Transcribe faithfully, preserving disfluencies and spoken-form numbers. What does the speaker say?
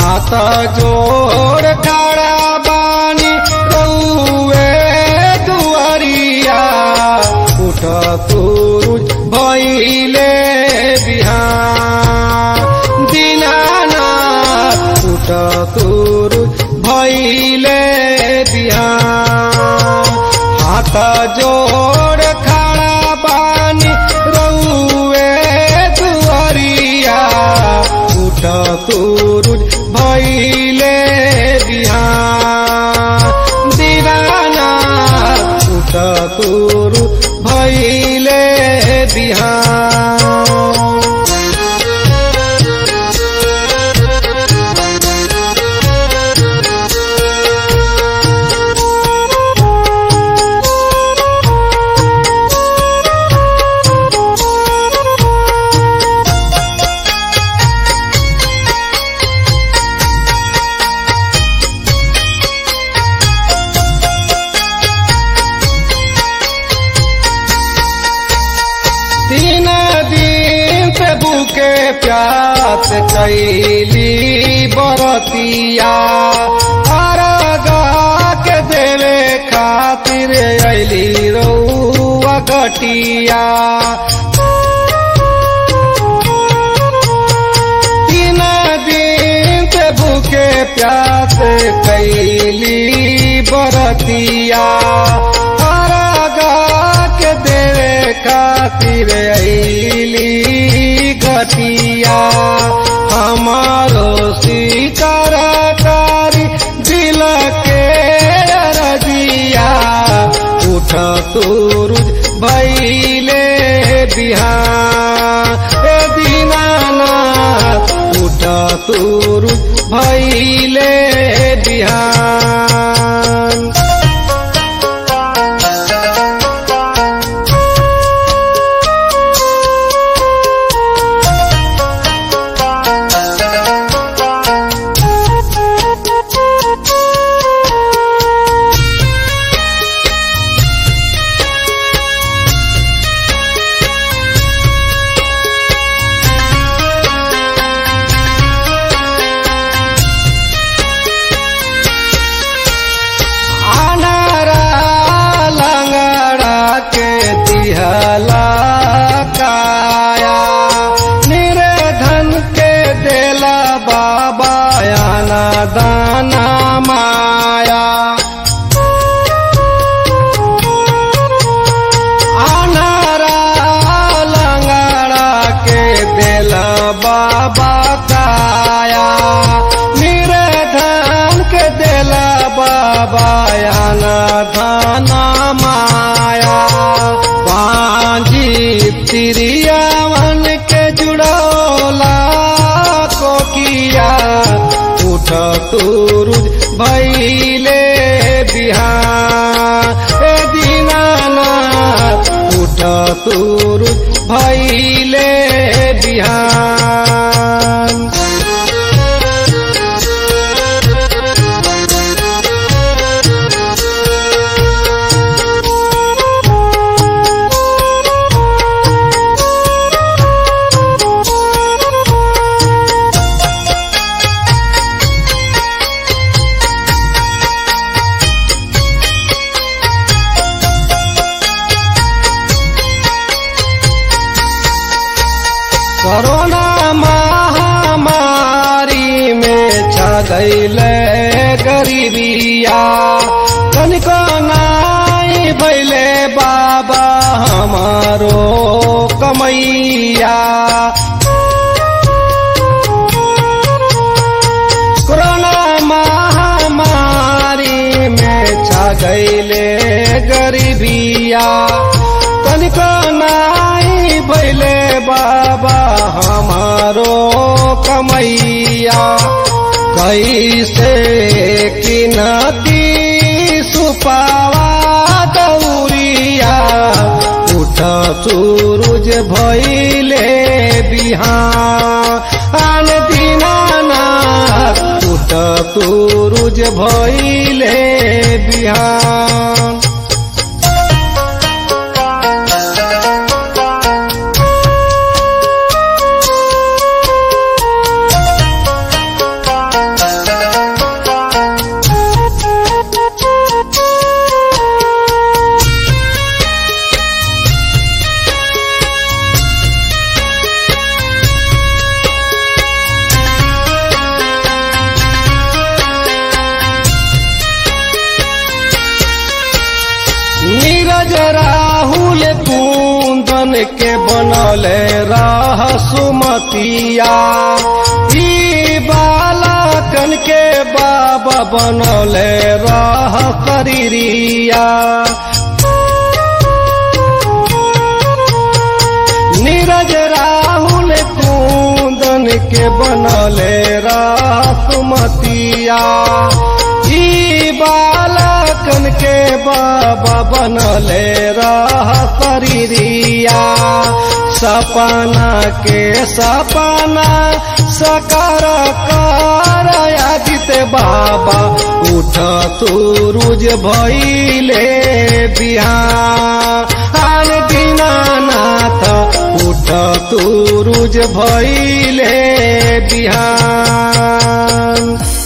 हाथ जोड़ खड़ा बानी रउए दुआरिया उठ सूरज भइले बिहान दीनानाथ उठ सूरज भइले बिहान हाथ जोड़ खड़ा बानी रउए दुआरिया उठ सूरज भइले बिहान दीनानाथ उठ सूरज भइले बिहान तीन दिन से भूखे प्यास कैली बरतिया अरगा के देवे खातिर अली रउआ घटिया तीन दिन से भूखे प्यास कैली बरतिया अरगा के देवे खातिर अली घटिया हमारो सीताराकारी दिल के रजिया उठ सूरज भइले बिहान ए दीनानाथ उठ सूरज भइले बिहान दिहला काया निर्धन के देला बाबा याना दाना माया अनारा लंगड़ा के देला बाबा काया निर्धन के देला बाबा याना दाना माया तिरियावन के जुड़ौला कोकिया उठ सूरज भइले बिहान ए दीनानाथ उठ सूरज भइले बिहान कोरोना महामारी में छा गईले गरीबिया तनिको नाई भइले बाबा हमारो कमैया कोरोना महामारी में छा गईले गरीबिया तनिको नाई भइले बाबा हमारो कमैया कैसे किनती सुपावा दौरिया उठ सूरज भइले बिहान दीनानाथ उठ सूरज भइले बिहान नीरज राहुल कुंदन के बनले रह सुमतिया ई बालकन के बाबा बनले रह करिरिया नीरज राहुल कुंदन के बनले रह सुमतिया ई बालकन के बाबा बनले रह करिरिया सपना के सपना सकार कर आदित्य बाबा उठ तुरुज भइले बिहान दीनानाथ उठ तुरुज भइले बिहान।